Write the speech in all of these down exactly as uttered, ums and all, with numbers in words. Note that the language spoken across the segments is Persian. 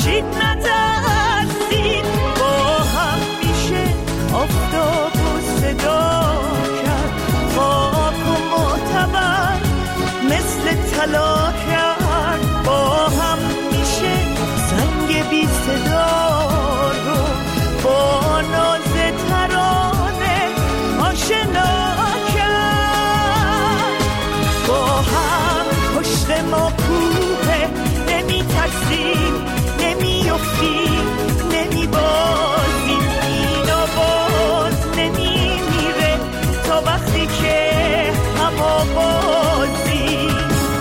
خورشید نترسید، با هم میشه آفتاب و صدا کرد، خاک و معتبر مثل طلا کرد، با هم میشه زنگ بی صدا رو با ناز ترانه آشنا کرد. با هم پشت ما کوه، نمی ترسیم نمی افتیم نمی بازیم، این آواز نمی میره تا وقتی که هم آوازیم.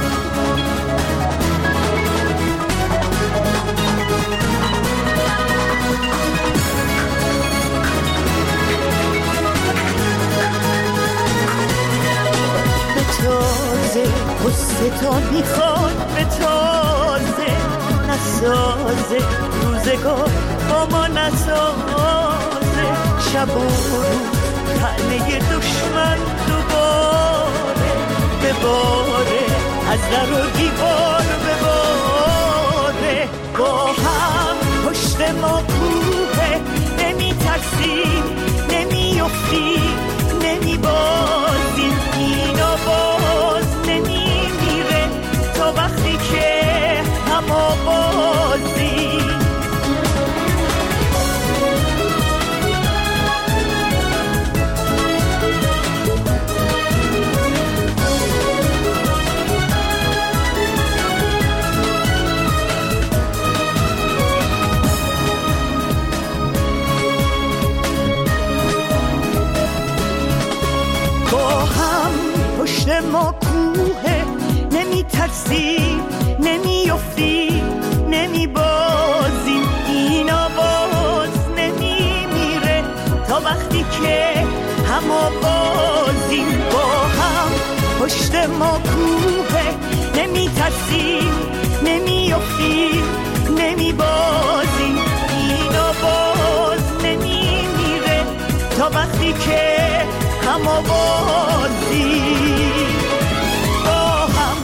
تازه قصه تا میخواد به تازه نسازه، روزگار با ما نسازه، شب و روز تنه دشمن دوباره بباره، از در و دیوار بباره. با هم پشت ما کوه، نمی ترسیم نمی افتیم نمی بازیم، این آواز نمی میره تا وقتی که هم آوازیم. پشت ما کوه، نمی ترسیم نمی افتیم نمی بازیم، این آواز نمی میره تا وقتی که هم آوازیم. با هم پشت ما کوه، نمی ترسیم نمی افتیم نمی بازیم، این آواز نمی میره تا وقتی که هم آوازی. با هم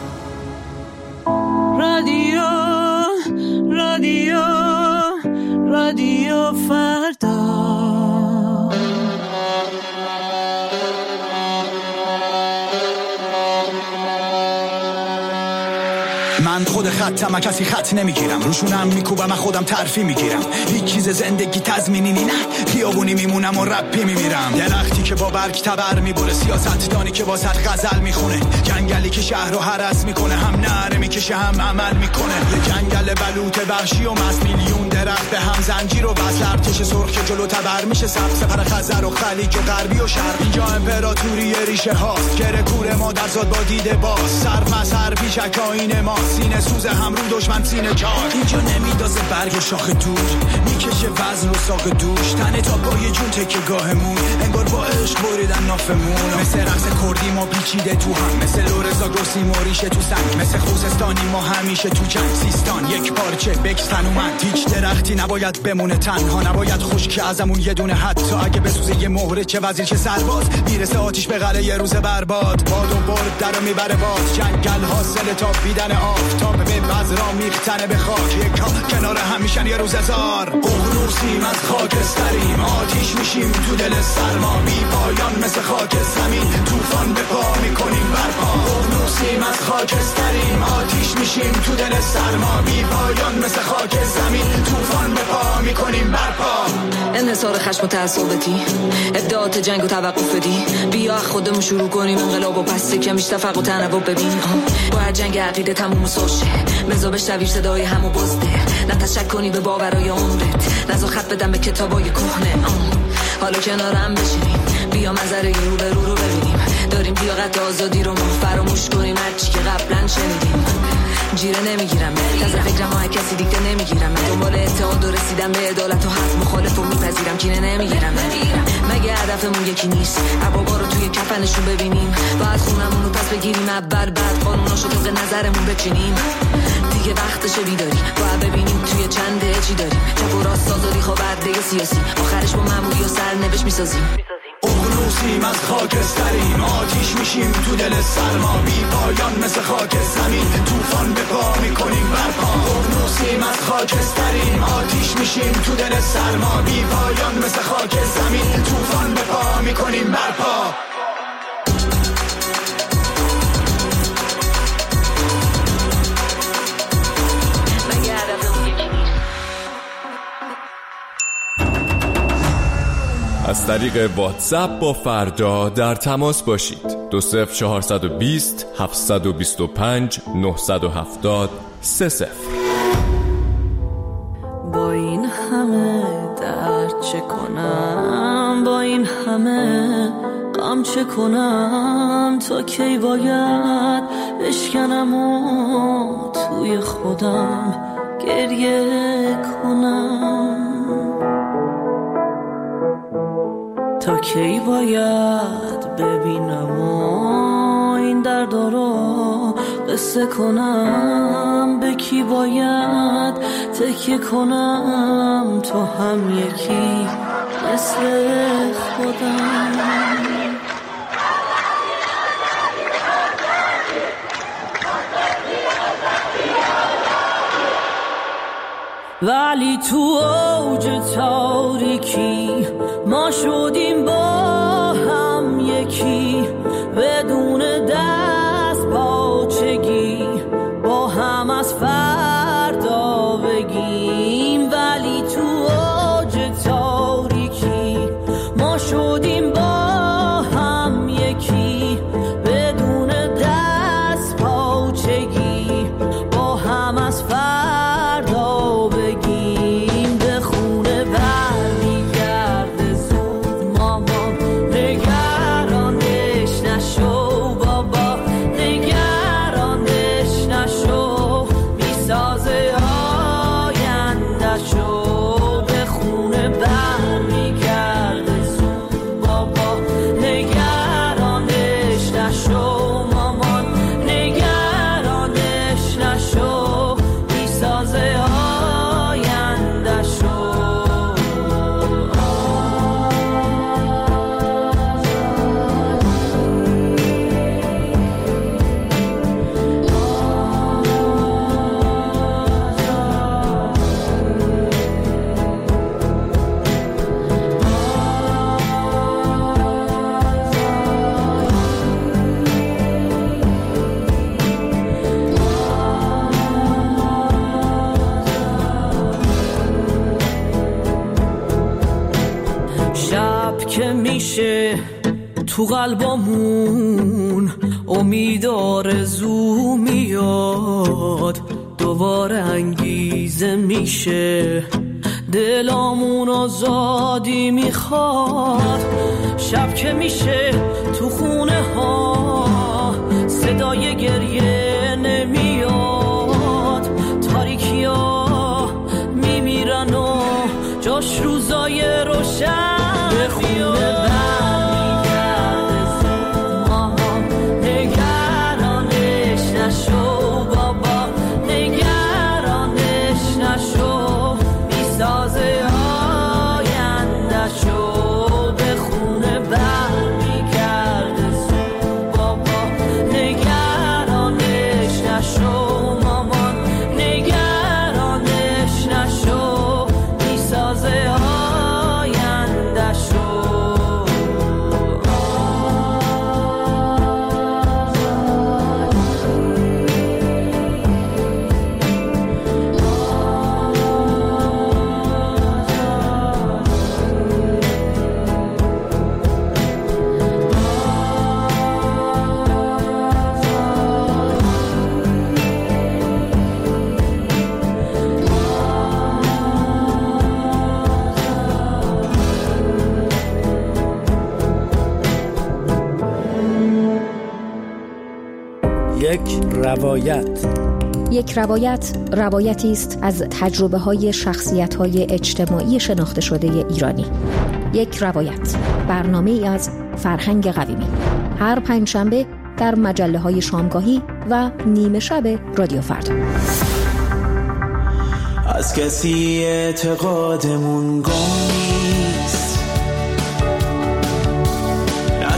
رادیو رادیو رادیو فردا. من خود خطم، کسی خط نمیگیرم، روشونم میکوبم، من خودم ترفی میگیرم، هیچ چیز زندگی تضمینی نه، خیابونی میمونم و رپی میمیرم، درختی که با برگ تبر میبره، سیاستدانی که واسط غزل میخونه، جنگلی که شهر رو هرس میکنه، هم نعره میکشه هم عمل میکنه، یه جنگل بلوط وحشی و مست، میلیون درخت به هم زنجیر و وصل، ارتش سرخ که جلو تبر میشه، سبز پر خزر و خلیج و غربی و شرق، اینجا امپراتوری ریشه هاست، کره کوره ما در زاد با دیده باز، سر مسر پیشک آینه ما، سینه سوز هم رو دشمن سینه چاک، اینجا نمیدازه برگ شاخ دور، میکشه وزن و ساق دوش، تنه تا پای جون تکه گاهمون، انگار با عشق بریدن نافمون، مثل رقص کردی ما پیچیده تو هم، مثل لورزا گرسی موریشه تو سنگ، مثل خوزستانی ما همیشه تو جنگ، سیستان یک پارچه بکستن و من، هیچ درختی نباید بمونه تنها، نباید خشک ازمون یه دونه، حتی اگه بسوزه یه مهره، چه وزیر چه سرباز، میرسه آتیش به قلعه یه روز برباد، باد و برد درو میبره باز، جنگل حاصل تا بیدن آفتاب به بذرا میختنه به خاک، یک کنار هم میشن یه روز هزار، ققنوسیم از خاکستریم، آتیش میشیم تو دل سرما، بی پایان مثل خاک زمین، طوفان به پا میکنیم برپا، ققنوسیم از خاکستریم، آتیش میشیم تو دل سرما، بی پایان مثل خاک زمین، طوفان به پا میکنیم برپا. انحصار خشم و تعصبتی، ابداعات جنگ و توقف بدی، بیا خودمون شروع کنیم انقلاب و پس که میش تفق و تنوع ببین، باید جنگ عقیده تموم سوشه، بزا بشنوی صدای همو بزده، نه تشک کنی به باورای عمرت، نزا خط بدم به کتابای کهنه، حالا کنارم بشینیم، بیا منظره رو به رو رو ببینیم، داریم لیاقت آزادی رو ما فراموش کنیم، هرچی که قبلا شنیدیم، جیره نمیگیرم از فکرم ها کسی دیگه نمیگیرم، من دنبال اتحاد و رسیدم به عدالت و حق مخالف و میپذیرم، کینه نمیگیرم مگه هدفمون یکی نیست، عبابا رو توی کفنشون ببینیم، باید خونمون رو پس بگیریم اول، بعد قانوناشو طبق نظرمون بچینیم، دیگه وقتشه بیداری، باید ببینیم توی چنده چی داریم، چپ و راست آزادی خواه برده سیاسی، آخرش با معمولی و سرنوشت میسازیم. ققنوسی موسیم از خاکستریم، آتیش میشیم تو دل سرما، بی پایان مثل خاک زمین، طوفان به پا میکنیم برپا. موسیم از خاکستریم، آتیش میشیم تو دل سرما، بی پایان مثل خاک زمین، طوفان به پا میکنیم برپا. از طریق واتساپ با فردا در تماس باشید. دو صفر چهارصد و بیست هفتصد و بیست و پنج نهصد و هفتاد سه صفر. با این همه درد چه کنم، با این همه غم چه کنم، تا کی باید بشکنم و توی خودم گریه کنم، تا کی باید ببینم و این درد رو قصه کنم، به کی باید تکیه کنم، تو هم یکی مثل خودم. ولی تو اوج تاریکی ما شدیم با هم یکی، بدون دست پاچگی با هم از فردا بگیم. ولی تو اوج تاریکی ما شدیم با هم یکی، بدون دست پاچگی با هم از فردا بگیم. به خونه برمیگرده زود مامان، نگرانش نشو بابا، نگرانش نشو، میسازه آینده‌شو. به خونه برمیگرده زود بابا، نگرانش نشو مامان، نگرانش نشو، میسازه آینده‌شو. شب که میشه تو قلبمون امید آرزو میاد، دوباره انگیزه میشه دلامون آزادی میخواد. شب که میشه تو خونه ها صدای گریه نمیاد، تاریکی ها میمیرن و جاش روزای روشن. به خونه برمیگرده زود مامان، نگرانش نشو بابا، نگرانش نشو، میسازه آینده‌شو. به خونه برمیگرده زود بابا، نگرانش نشو مامان، نگرانش نشو، میسازه آینده‌شو. یک روایت. یک روایت روایتی است از تجربه‌های شخصیت‌های اجتماعی شناخته شده ایرانی. یک روایت، برنامه‌ای از فرهنگ قویمی، هر پنجشنبه در مجله‌های شامگاهی و نیمه شب رادیو فردا. از کسی اعتقادمون گم نیست،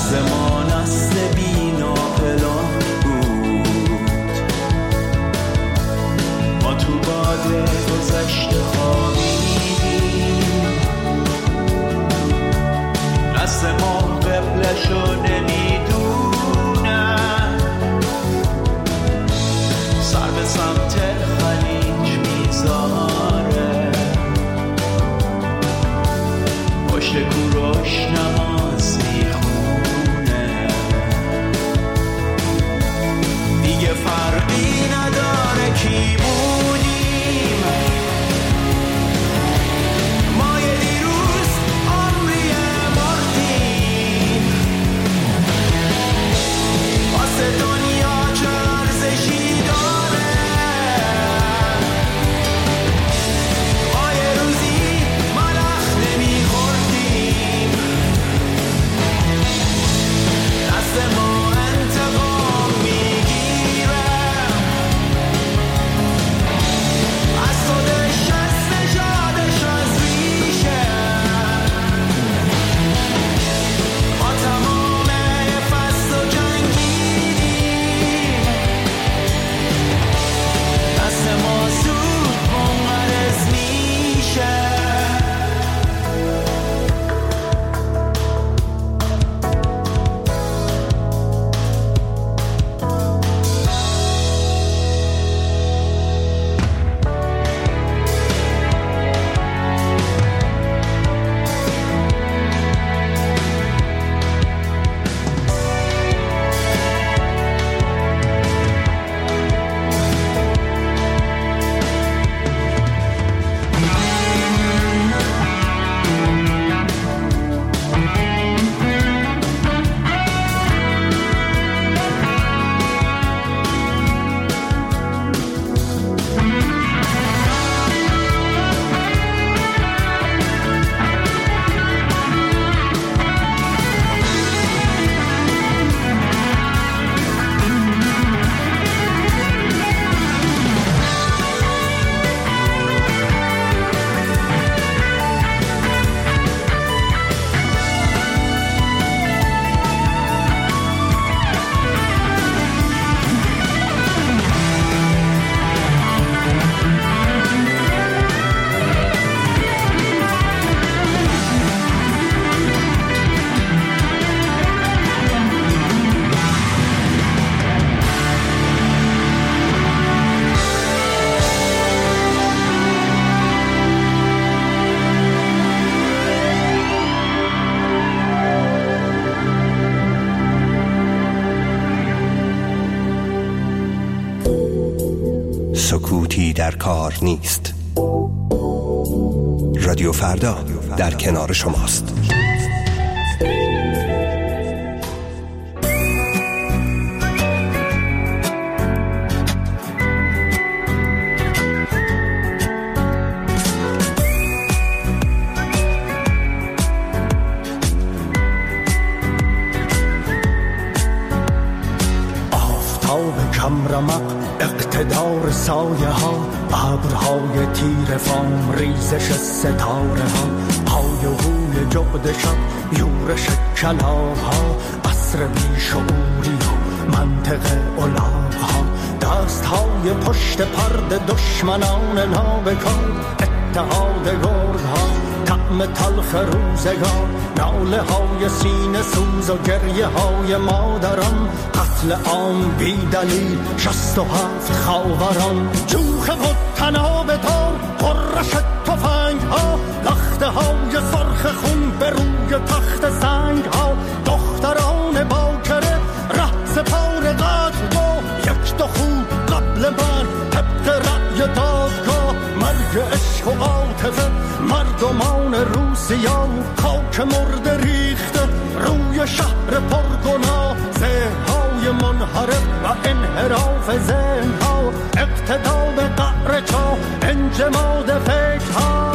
نسل ما نسل بینا پلان بود، ما تو باده گذشته خوابیدیم، نسل ما قبلشو نمیدونن، سر به سمت خلیج میذاره، پشت کوروش نماز میخونه، دیگه فرقی نداره کی بودیم، ما یه دیروز عمری مردیم، واسه دنیا چه ارزشی داره، ما یه روزی ملخ نمیخوردیم، دست ما انتقام میگیره از خودش، از نژادش، از ریشه، ما تمام فصل و جنگیدیم، دست ما زود منقرض میشه. سکوتی در کار نیست. رادیو فردا در کنار شماست. آفتاب کمرمق، اقتدار سایه ها، ابرهای تیر فام، ریزش ستاره ها، های و هوی جغد شب، یورش کلاها، عصر بیشعوری و منطق الاغ ها، دست های پشت پرده دشمنان نابکار، اتحاد گرد ها، طعم تلخ روزگار، ناله های سینه سوز و گریه های مادران، قتل عام بی دلیل، شست و هفت خاوران، جوخه و تناب دار، قررش تفنگ ها، لخته های سرخ خون به روی تخت سنگ ها، دختران باکره ره سپار قتل با یک دو خون قبل من، طبق رأی دادگاه، مرگ عشق و عاطفه، مردمان روسیا، خاک مرده ریخته روی شهر پرگناه، ذهن‌های منحرف و انحراف ذهن‌ها، اقتدار قعر چاه، انجماد فکرها.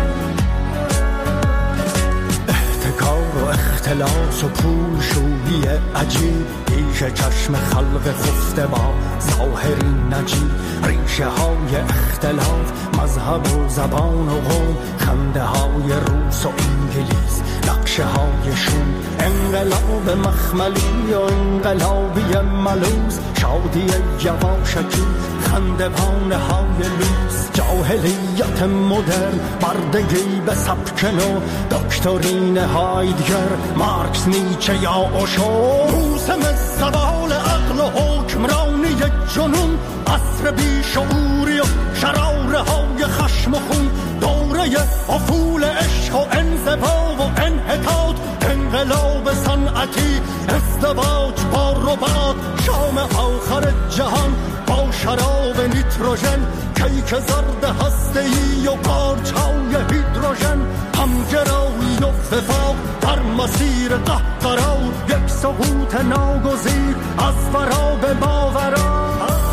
احتکار و اختلاس و پول شویی عجیب پیش چشم خلق خفته با ظاهری نجیب، ریشه های اختلاف مذهب و زبان و قوم، خنده های روس و انگلیس، نقشه های شوم، انقلاب مخملی و انقلابی ملوز، شادی یواشکی خندوانه های لوس، جاهلیت مدرن بردگی به سبک نو، دکترین هایدگر مارکس نیچه یا اوشو، موسم زوال عقل و حکمرانی جنون، عصر بیشعوری و شراره های خشم و خون، دوره افول عشق و انزوا و انحطاط، انقلاب صنعتی ازدواج با رباط، شام آخر جهان با شراب نیتروژن، کیک زرد هسته‌ای و پارچای هیدروژن، همگرایی و وفاق در مسیر قهقرا، یک سقوط ناگزیر از فرا به باورا.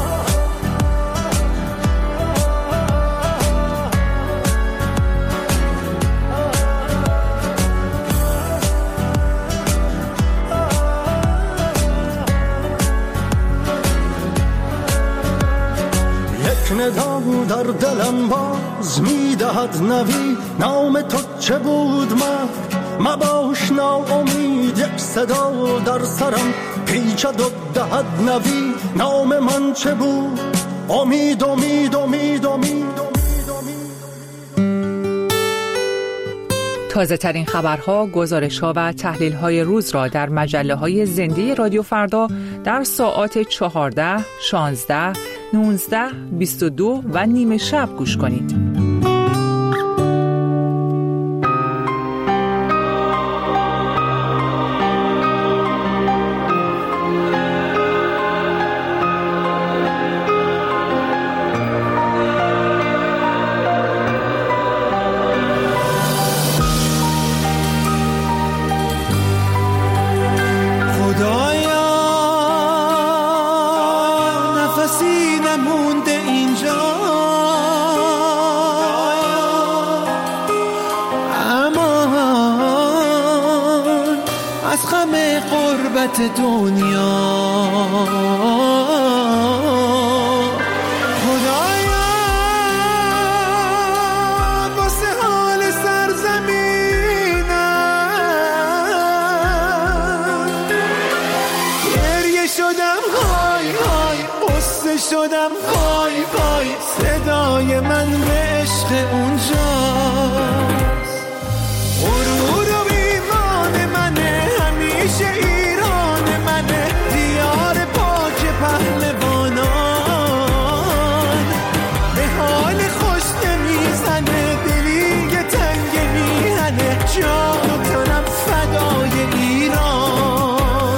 ندا در دلم باز میدهد نوی، نام تو چه بود من مباش ناامید، یک صدا در سرم پیچد و دهد نوی، نام من چه بود؟ امید امید امید امید. تازه ترین خبرها، گزارش‌ها و تحلیل‌های روز را در مجله‌های زنده رادیو فردا در ساعات چهارده، شانزده، نوزده، بیست و دو و نیمه شب گوش کنید. دنیا خدایا واسه حال سرزمینم، گریه شدم های های، قصه شدم های های، صدای من به عشق اونجاست، غرور و ایمان منه همیشه ایران منه، دیار پاک پهلوانان، به حال خوش نمیزنه دلی که تنگ میهنه، جان و تنم فدای ایران.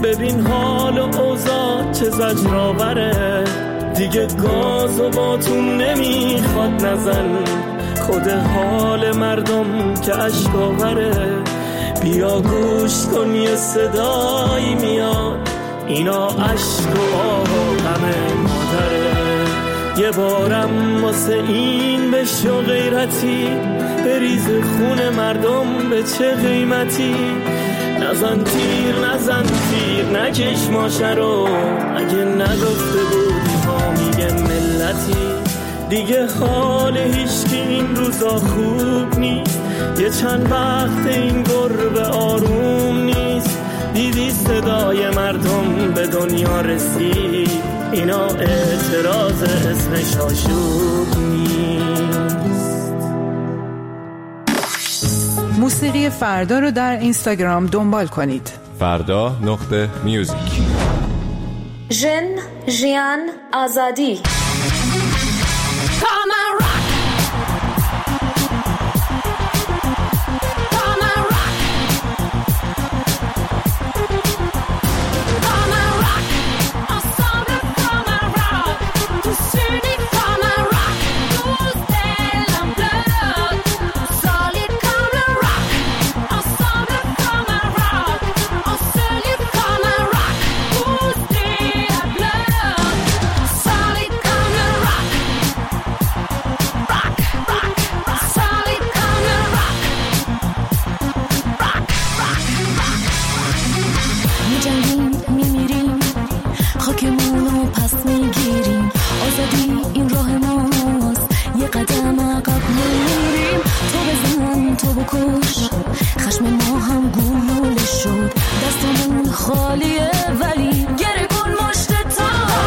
ببین حال و اوضاع چه زجرآوره، دیگه گاز و باتون نمیخواد نزن، خود حال مردم که اشک آوره. بیا گوش کن یه صدایی میاد، اینا اشک و آه و غم مادره. یه بارم واسه این بشو غیرتی، بریز خون مردم به چه قیمتی. نزن تیر نزن تیر نکش ماشه رو، اگه نگفته بودی ها میگه ملتی. دیگه حال هیچکی این روزا خوب نیست، یه چند وقت این گربه آروم نیست. دیدی صدای مردم به دنیا رسید، اینا اعتراض اسمش آشوب نیست. موسیقی فردا رو در اینستاگرام دنبال کنید. فردا نقطه میوزیک. ژن، ژیان، آزادی. خشم ما هم گلوله شد، دستمون خالیه ولی گره کن مشت تا.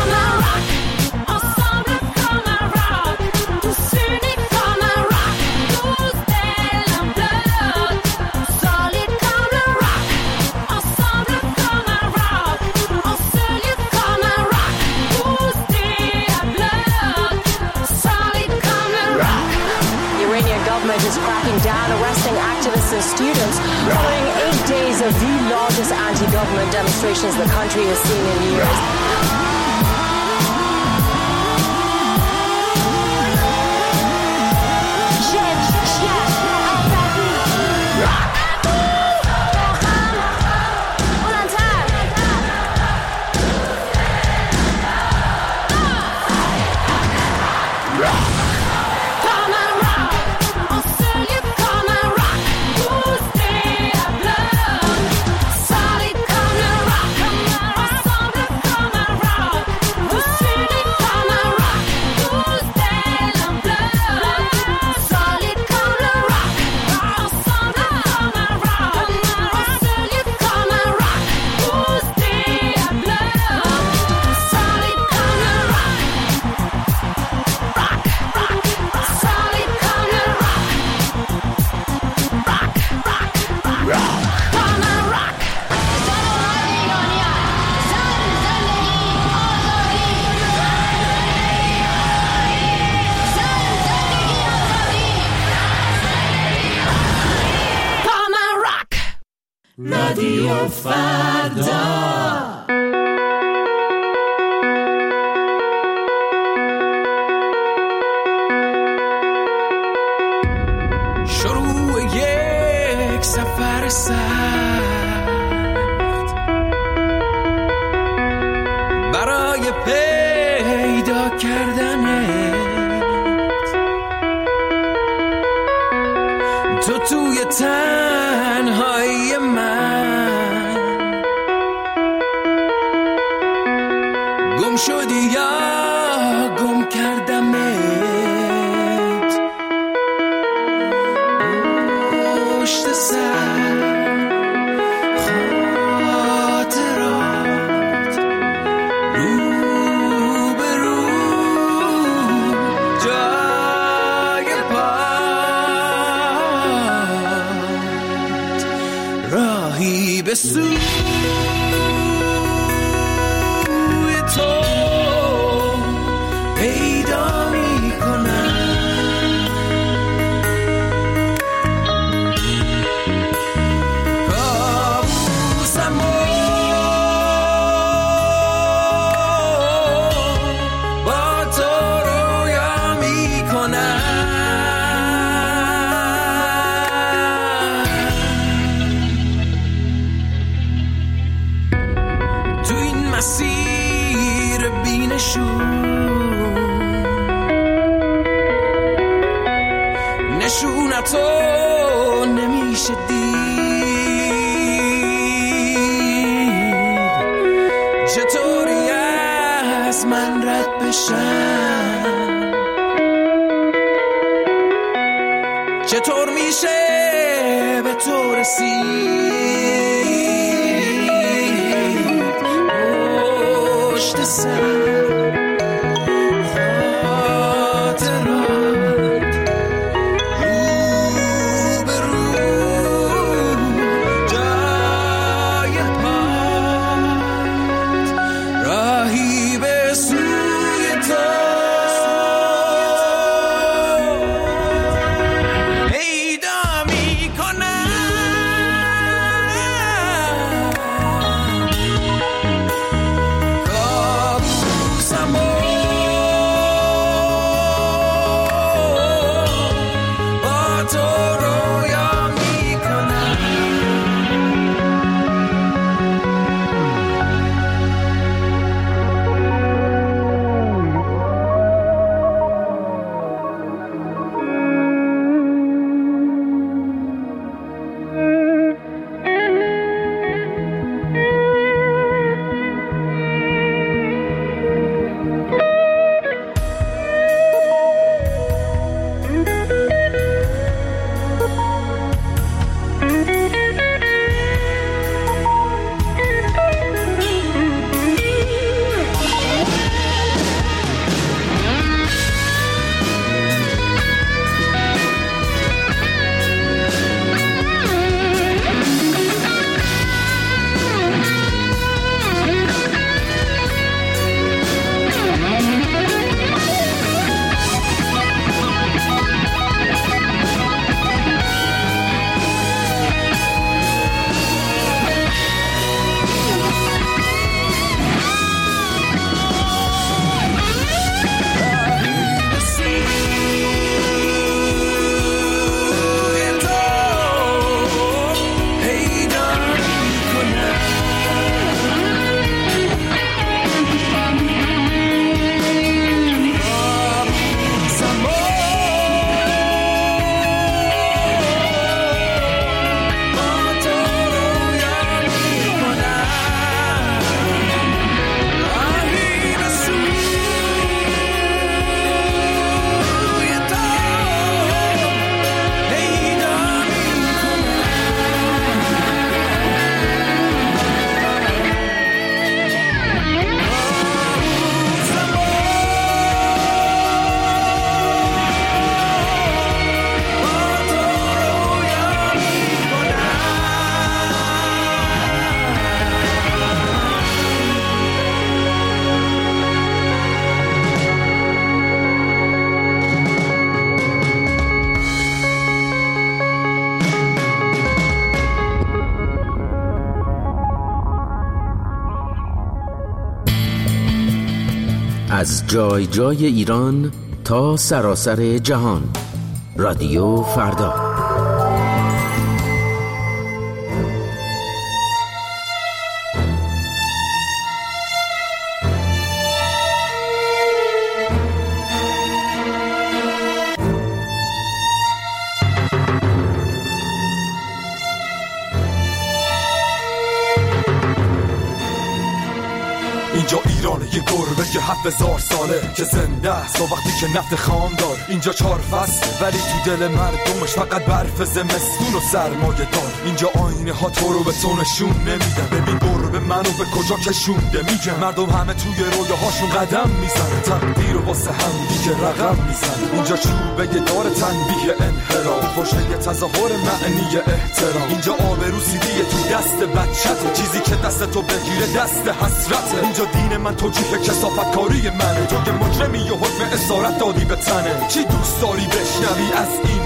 Students following eight days of the largest anti-government demonstrations the country has seen in years. رادیو فردا. شروع یک سفر سخت برای پیدا کردنت، تو توی تنهایی من گم شدی یا گم کردمت. پشت سر خاطرات رو به رو جای پات راهی به سوی تو مسیر بینشون، نشونتو نمیشه دید، چطوری از من رد بشن، چطور میشه به تو رسید، پشت سر از جای جای ایران تا سراسر جهان، رادیو فردا. اینجا ایرانه یه گربه که هفت هزار ساله که زنده است تا وقتی که نفت خام دار. اینجا چهار فصل ولی تو دل مردمش فقط برف زمستون و سرمایه دار. اینجا آینه ها تو رو به تو نشون نمیدن. ببین گربه منو به کجا کشونده میگن. مردم همه توی رویاهاشون قدم میزنه، تقدیر و واسه هم دیگه رقم میزنه. اینجا چوبه دار تنبیه انحراف، پشت یه تظاهر معنی احترام. اینجا آبرو سیدیه تو دست بچته، چیزی که دست تو بگیره دست حسرته. اینجا دین من توجیه کثافت کاری منه، تو که مجرمی و حکم اسارت دادی به تنه. چی دوست داری بشنوی از این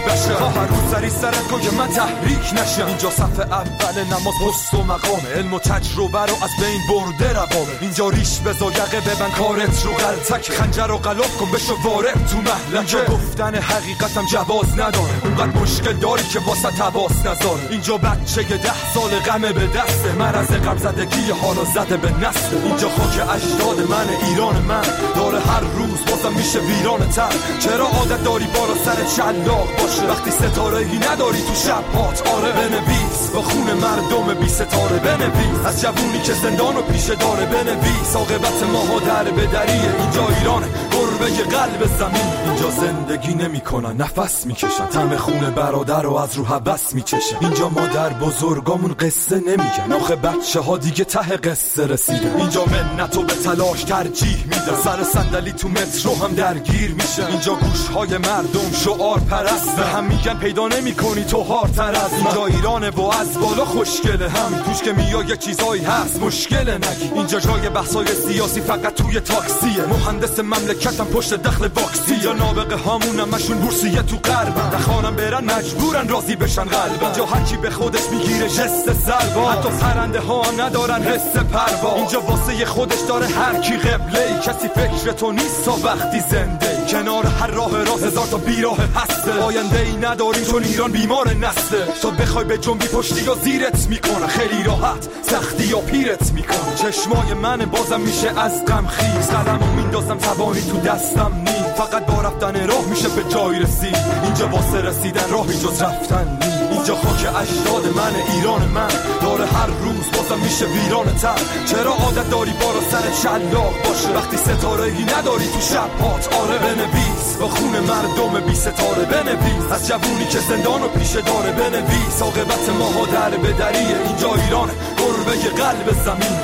بشه تا هر روز سری سرت کن که من تحریک نشم. اینجا صف اول نماز پست و مقامه، علم و تجربه رو از بین برده روابه. اینجا ریش بزا یقه ببن کارت رو غلطک، خنجر رو غلاف کن بشو وارد تو محلکه. اینجا گفتن حقیقتم جواز نداره، اونقدر مشکل داری که واسه تباس نذاره. اینجا بچه ده سال غمه به دسته، مرض غم زدگی حالا زده به نسل. اینجا خاک اجداد من، ایران من داره هر روز بازم میشه ویران تر. چرا عادت داری بالا سر شلاق باشه وقتی ستاره ای نداری تو شب هات؟ آره بنویس با خون مردم بی ستاره، بنویس از جوونی که زندانو پیشه داره، بنویس عاقبت ماها در بدریه. اینجا ایرانه قربه قلب زمین، اینجا زندگی نمیکنن نفس میکشن، طعم خون برادر رو از رو هوس میچشن. اینجا مادر بزرگامون قصه نمیگن، آخه بچه ها دیگه ته قصه رسیدن. اینجا منتو به تلاش ترجیح میدن، سر صندلی تو مترو هم درگیر میشن. اینجا گوشهای مردم شعار پرست، هم میگن پیدا نمیکنی تو هارتر از من. اینجا ایرانه و از بالا خوشگله، هم توش که میای یه چیزایی هست مشکل نگی. اینجا جای بحثای سیاسی فقط توی تاکسیه، مهندس مملکتم پشت دخل واکسی. اینجا نابغه هامون همشون بورسیه تو غربن، نخوانم برن مجبورن راضی بشن قلبن. اینجا هر کی به خودش میگیره جست سربا، حتی پرنده ها هم ندارن حس پروا. اینجا واسه خودش داره هر کی قبله، کسی فکر تو نیست تا وقتی زنده. کنار هر راه راه هزار تا بیراه هسته، آینده ای نداریم چون ایران بیمار نسته. تا بخوای به جنبی پشتی یا زیرت میکنه، خیلی راحت سختی یا پیرت میکنه. چشمای من بازم میشه از غم خیز، قلمو میندازم توانی تو دستم نی، فقط با رفتن راه میشه به جای رسید. اینجا واسه رسیدن راهی جز رفتن نی. اینجا خاک اجداد من، ایران من داره هر روز بازم میشه ویران تر. چرا عادت داری بالا سر شلاق باشه وقتی ستاره ای نداری تو شب هات؟ آره بنویس با خون مردم بی ستاره، بنویس از جوونی که زندانو پیشه داره، بنویس عاقبت ماها در بدریه. اینجا ایران قربه قلب زمین.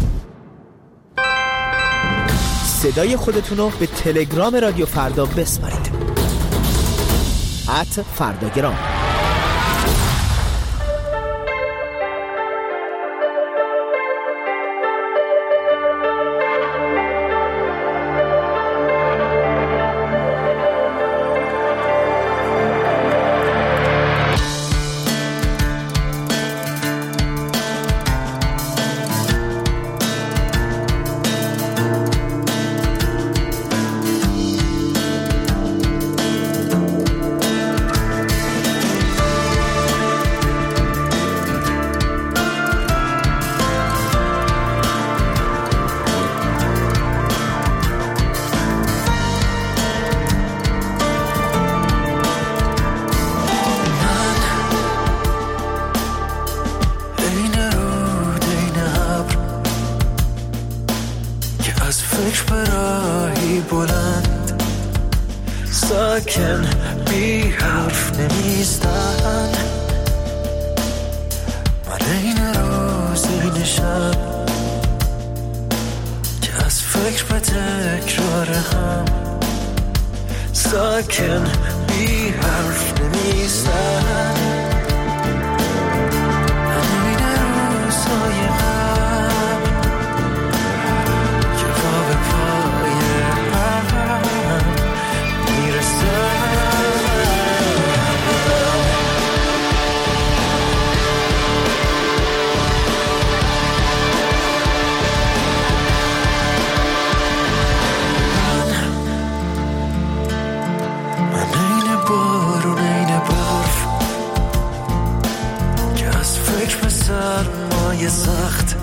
صدای خودتونو به تلگرام رادیو فردا بسپارید، ات فرداگرام. ساکن بی حرف نمیستن، من این روز این شب که از فکر به تکرار هم، ساکن بی حرف نمیستن. من این روزهای قبل که پا به پای هم میرسن. سرمایه سخت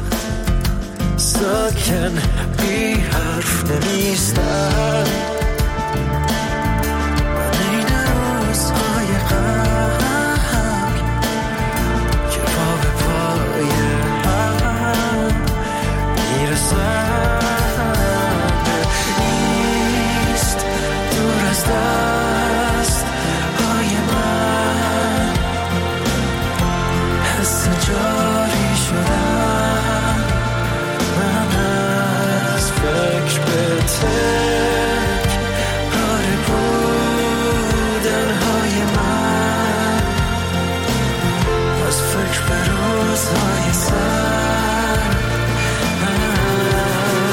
ساکن بی حرف نمیستن. من این روزهای غم که پا به پای هم میرسن، نیست دور از دست های من، حس جاری شدن. من از فکر به تک پاره بودن های من، از فکر به روزهای سر.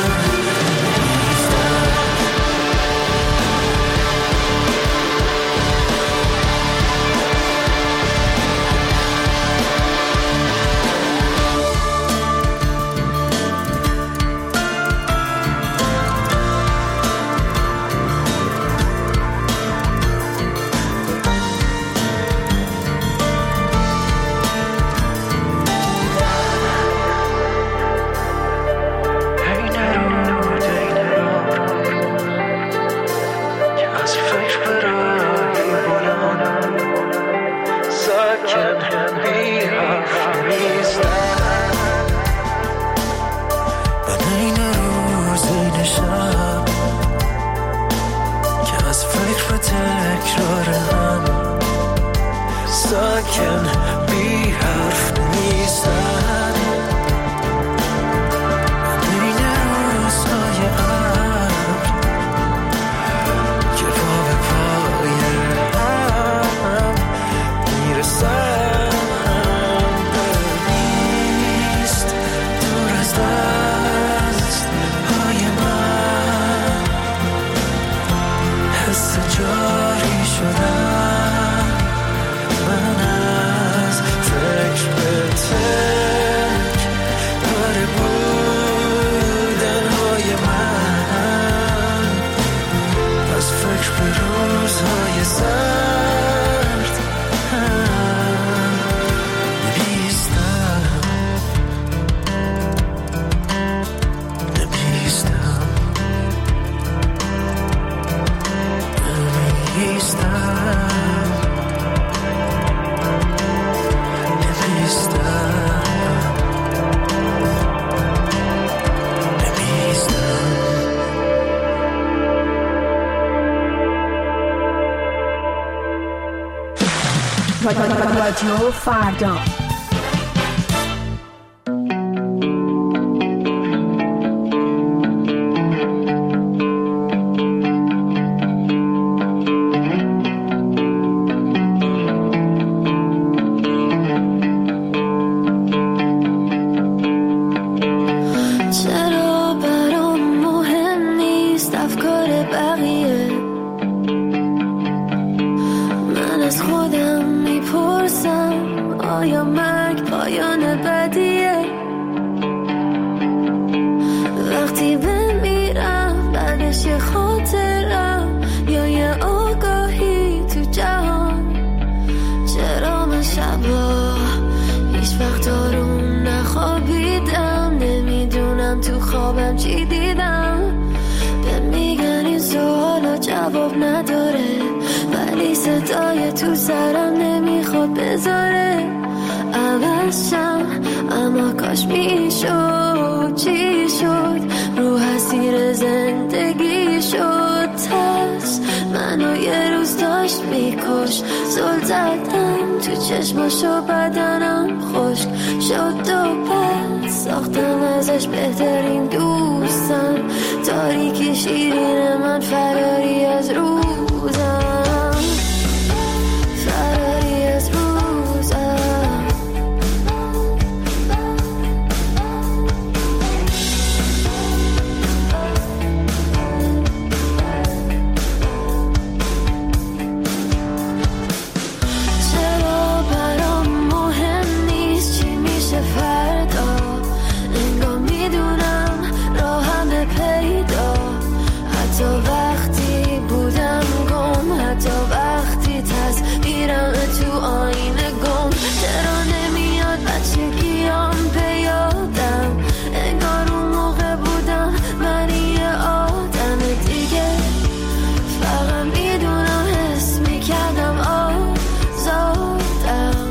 ساکن بی حرف نیستن بین روزهای ابر که پا به پای هم میرسن نیست دور از دست های من حس جاری شدن من از فکر به تک پاره بودن های من از فکر به روزهای سرد نمیستم نمیستم رادیو فردا. چرا برام مهم نیست افکار بقیه؟ من از خودم میپرسم آیا مرگ پایان بدیه؟ وقتی بمیرم بعدش یه خاطرم یا یه آگاهی تو جهان؟ چرا من شبا هیچ وقت آروم نخوابیدم؟ نمیدونم تو خوابم چی دیدم. به میگن این سوالا جواب نداره ولی صدای تو سرم نمیخواد بذاره عوض شم، اما کاش میشد. چی شد؟ رو حسیر زندگی شد ترس منو یه روز داشت میکش. زل زدم تو چشماشو بدنم خشک شد و پس ساختم ازش بهترین دوستم. تاریکی شیرین من فراری از روزم، فراری از روزم. چرا برام مهم نیست چی میشه فردا؟ انگار میدونم راهم پیدا، حتی وقتی بودم گم، حتی وقتی تصویرم تو آینه گم. چرا نمیاد بچگیام به یادم؟ انگار اون موقع بودم من یه آدم دیگه. فقط میدونم حس میکردم آزادم.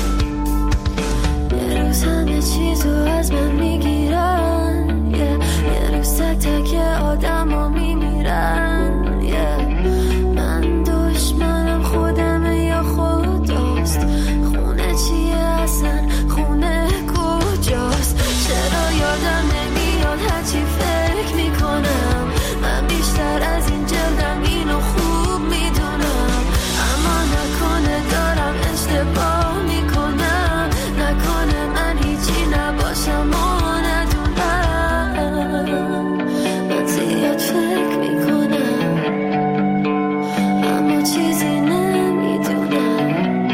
یه روز همه چیزو از من میگیرن، یه, یه روز تک تک آدم ها میمیرن. یه من دشمنم خودمه یا خداست؟ خونه چیه اصلا؟ خونه کجاست؟ چرا یادم نمیاد هرچی فکر میکنم؟ من بیشتر از این جلدم اینو خوب میدونم، اما نکنه دارم اشتباه میکنم، نکنه من هیچی نباشم و ندونم. من زیاد فکر میکنم اما چیزی نمیدونم.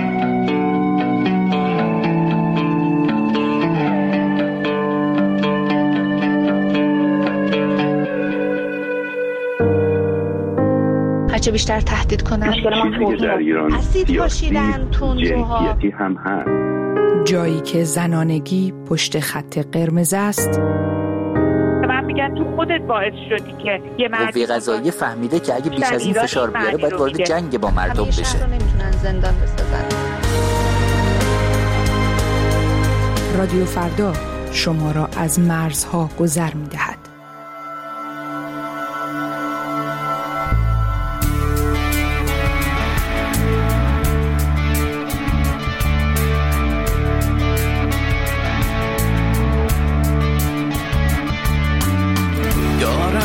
هرچه بیشتر تهدید کنن در ایران اسید پاشیدن تندروها هم هست. جایی که زنانگی پشت خط قرمز است. من میگن تو خودت باعث شدی که یه مرد قوه قضاییه فهمیده که اگه بیش از این فشار بیاره باید وارد جنگ با مردم بشه. همیشه رو نمیتونن زندان بسازن. رادیو فردا شما را از مرزها گذر می‌دهد.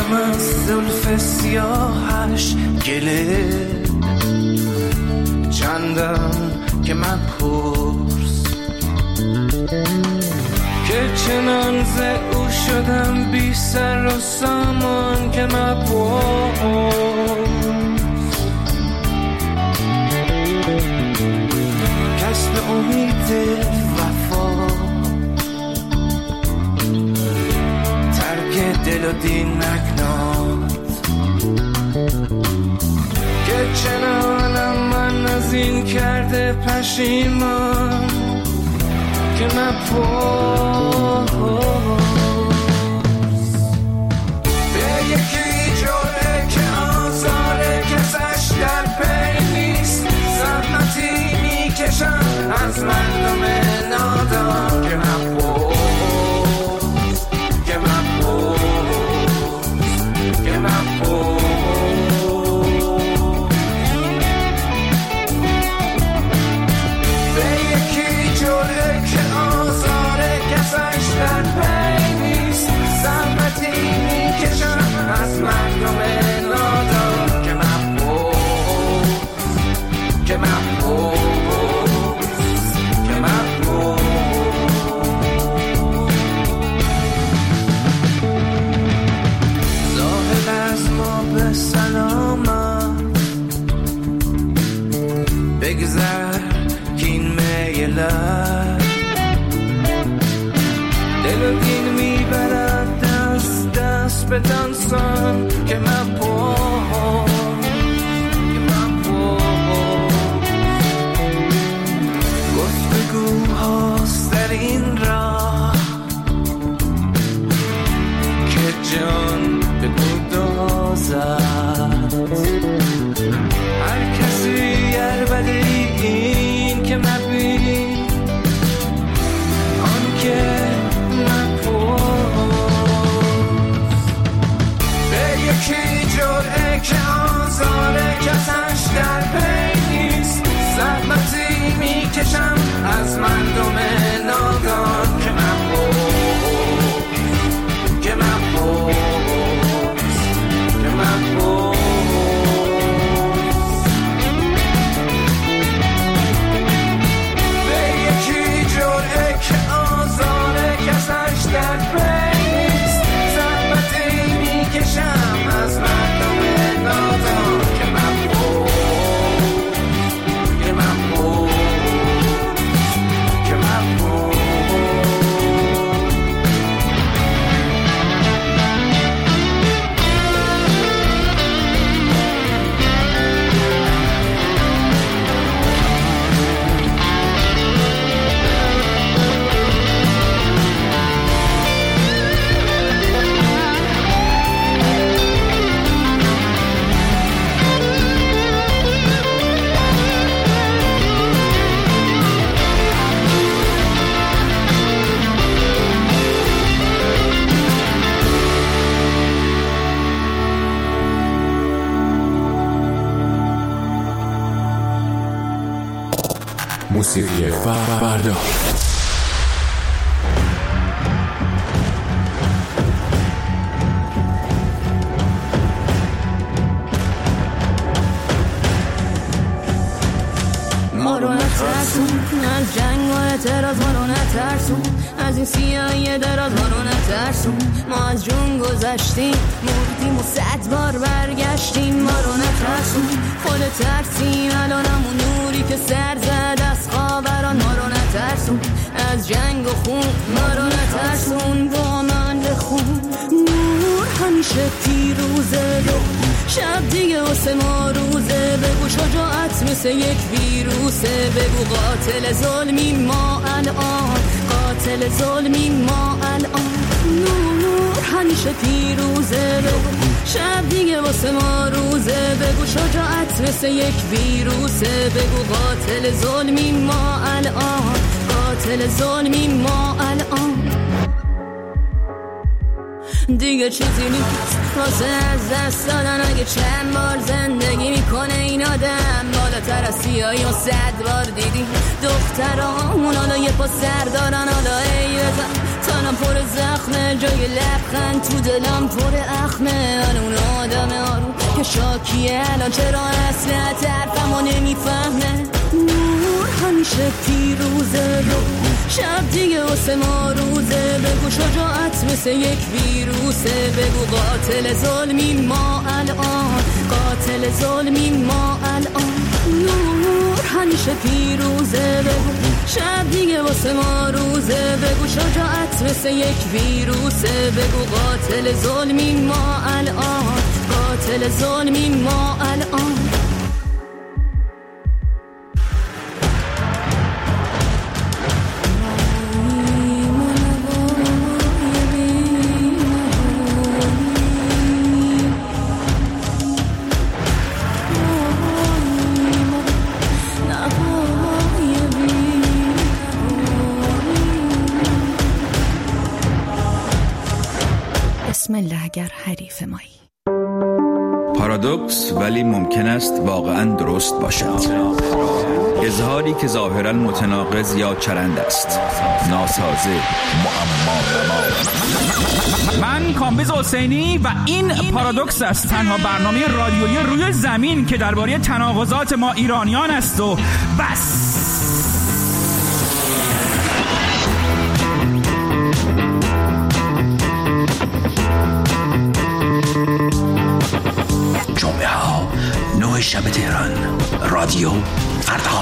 دارم از زلف سیاهش گله، چندم که من پرس که چنان ز او شدم بی سر و سامان که من پرس کسب امید وفا ترک دل و دین نکناد که چنانم من از این کرده پشیمان که من پرس به یکی جوره که آزاره کسش در پی نیست، زحمتی میکشم از مردم نادان که من پرس که من پرس که من پرس به یکی جوره که آزاره کسش در پی نیست، زحمتی میکشم از مردم نادان که من پرس که من پرس که من پرس ظاهر از ما به سلامت بگذر که این میلت دل و دین میبرد دست دست به دانسان که من پرس که من پرس گفتگوهاست در این راه که جان به گدازد، هر کسی عربده این که مبین آن که مپرس به یکی جرعه که آزاره کسش در پی نیست، زحمتی میکشم از مردم نادان که مپرس که مپرس که مپرس به یکی جرعه که آزاره کسش در پی نیست، زحمتی میکشم از مردم نادان که مپرس که مپرس که مپرس موسیقی فردا. ما رو نترسون از جنگ و اعتراض، ما رو نترسون از این سیاهی دراز، ما رو نترسون ما از جون گذشتیم مردیم و صد بار برگشتیم، ما رو نترسون خود ترسیم الان همون نوری که سر زد از خاوران، ما رو نترسون از جنگ و خون، ما رو نترسون با من بخون نور همیشه پیروزه دو شب دیگه واسه ما روزه، بگو شجاعت مثل یک ویروسه، بگو قاتل ظلمی ما الان، قاتل ظلمی ما الان، نور همیشه پیروزه، بگو شب دیگه واسه ما روزه، بگو شجاعت مثل یک ویروسه، بگو قاتل ظلمی ما الان، قاتل ظلمی ما الان، دیگه چیزی نیست واسه از دست دادن، اگه چند بار زندگی میکنه این آدم، بالاتر از سیاهی و صد بار دیدی دخترامون حالا یه پا سر دارن، حالا ای بزن تنم پر زخمه، جای لبخند تو دلم پر اخمه. من اون آدم آروم که شاکیه الان چرا اصلا طرفمو نمیفهمه. نور همیشه پیروزه رو شب دیگه واسه ما روزه. بگو شجاعت مثل یک ویروسه. بگو قاتل ظلمی ما الان، قاتل ظلمی ما الان. نور همیشه پیروزه. بگو شب دیگه واسه ما روزه. بگو شجاعت مثل یک ویروسه. بگو قاتل ظلمی ما الان، قاتل ظلمی ما الان. بسم الله اگر حریف مایی. پارادوکس ولی ممکن است واقعا درست باشد. اظهاری که ظاهرا متناقض یا چرند است. ناسازه، معما. من کامبیز حسینی و این پارادوکس است، تنها برنامه رادیویی روی زمین که درباره تناقضات ما ایرانیان است و بس. جمعه ها نه شب تهران، رادیو فردا.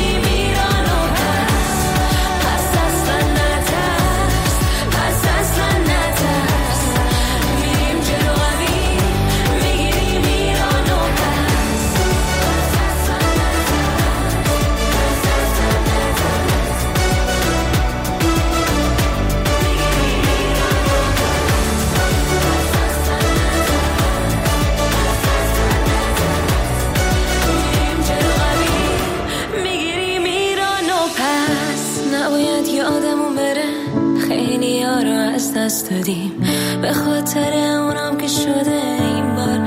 پس اصلا از دست دادیم، به خاطر اونم که شده این بار